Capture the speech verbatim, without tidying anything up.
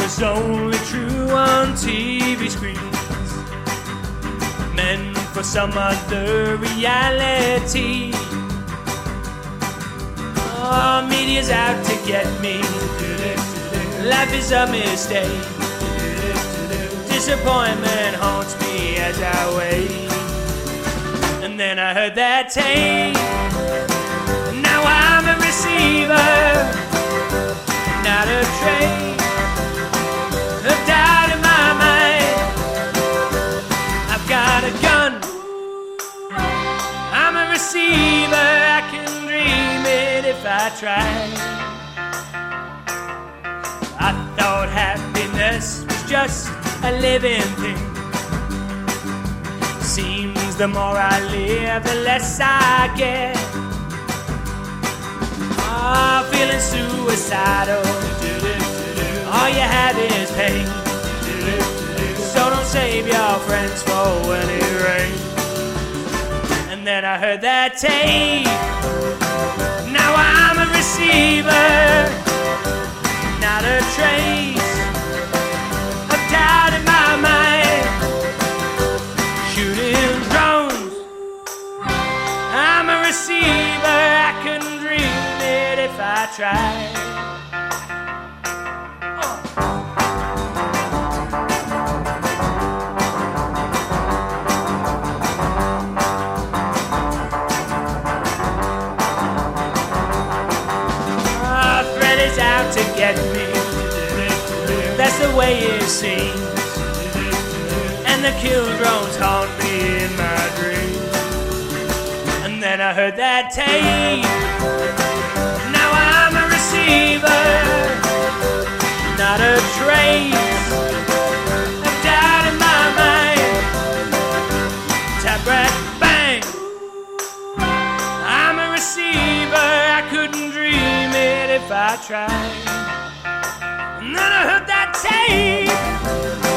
was only true on T V screens, meant for some other reality. Oh, media's out to get me. Life is a mistake. Disappointment haunts me as I wait. And then I heard that tape. Now I'm a receiver, not a trace of doubt in my mind. I've got a gun, I'm a receiver. I can dream it if I try. I thought happiness was just a living thing. Seems the more I live, the less I get. Oh, feeling suicidal. All you have is pain. So don't save your friends for when it rains. And then I heard that tape. Now I'm a receiver, not a trace of doubt in my mind. Shooting drones, I'm a receiver. I couldn't dream it if I tried. Out to get me, that's the way it seems. And the kill drones haunt me in my dreams. And then I heard that tape. Now I'm a receiver, not a trace of doubt in my mind. Tap, rat, bang, I'm a receiver. I couldn't dream it if I tried. And then I heard that tape.